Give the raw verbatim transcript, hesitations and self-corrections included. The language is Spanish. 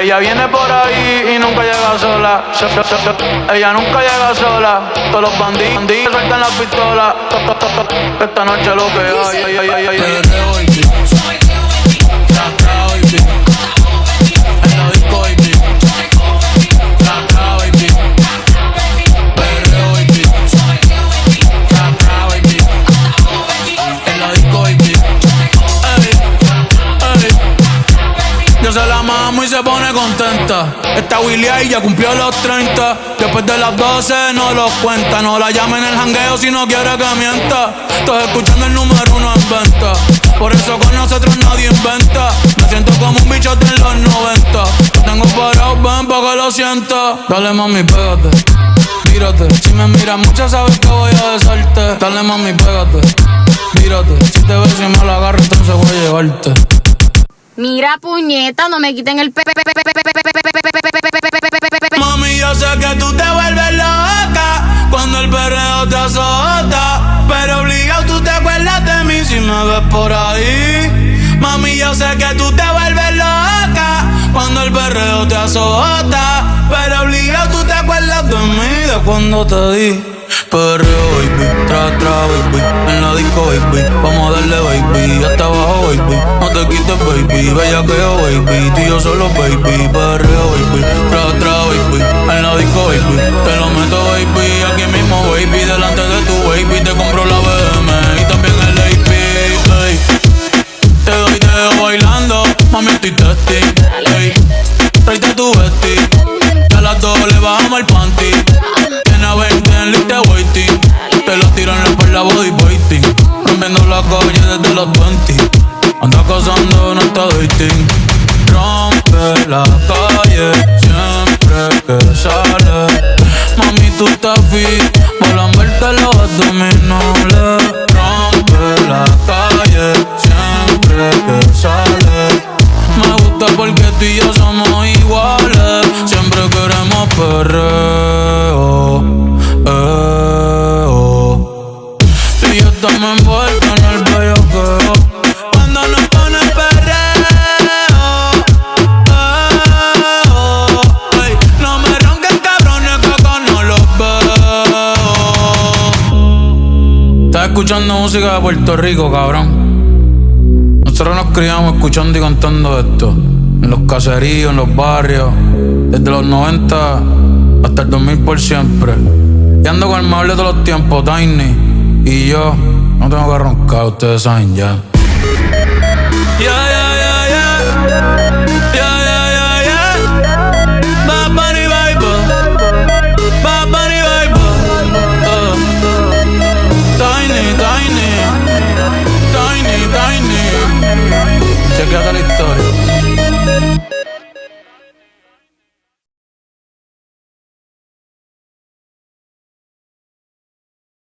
Ella viene por ahí y nunca llega sola. Ella nunca llega sola. Todos los bandidos, bandidos sueltan las pistolas. Esta noche lo que hay, ay, ay, ay, ay, ay. Se la mamo y se pone contenta. Esta Willy ahí ya cumplió los treinta. Después de las doce no los cuenta. No la llame en el jangueo si no quiere que mienta. Estás escuchando el número uno en venta. Por eso con nosotros nadie inventa. Me siento como un bicho de los noventa. Lo tengo parado, ven pa' que lo sienta. Dale mami, pégate, mírate. Si me miras mucho sabes que voy a besarte. Dale mami, pégate, mírate. Si te ves y me la agarro entonces voy a llevarte. Mira, puñeta, no me quiten el pe... Mami, yo sé que tú te vuelves loca cuando el perreo te azota, pero obligado tú te acuerdas de mí si me ves por ahí. Mami, yo sé que tú te vuelves loca cuando el perreo te azota, pero obligado tú te acuerdas de mí de cuando te di. Perreo, baby, tra, tra, baby, en la disco, baby, vamos a darle, baby, hasta abajo, baby, no te quites, baby, bellaqueo, baby, tú y yo solo, baby, perreo, baby, tra, tra, baby, en la disco, baby, te lo meto, baby, aquí mismo, baby, delante de tu baby, te compro la B M y también el A P, ey, te doy dedo bailando, mami, estoy testing, ey, tráete tu vesti, a las dos le bajamos el panty. veinte en lista waiting. Te lo tiro en la espalda body waiting. Rompiendo la calle desde los veinte. Anda cazando, no está dating. Rompe la calle siempre que sale. Mami, tú estás fit, volan verte los abdominales. Rompe la calle siempre que sale. Me gusta porque tú y yo somos iguales. Siempre queremos perreo, eh, oh. Tú y yo estamos envueltos en el bellaqueo cuando nos pone perreo, eh, oh. Ey, no me ronquen cabrones que acá no los veo. Estás escuchando música de Puerto Rico, cabrón. Nosotros nos criamos escuchando y cantando esto en los caseríos, en los barrios, desde los noventa hasta el dos mil por siempre. Y ando con el mejor de todos los tiempos, Tiny. Y yo no tengo que roncar, ustedes saben ya. Yeah, yeah.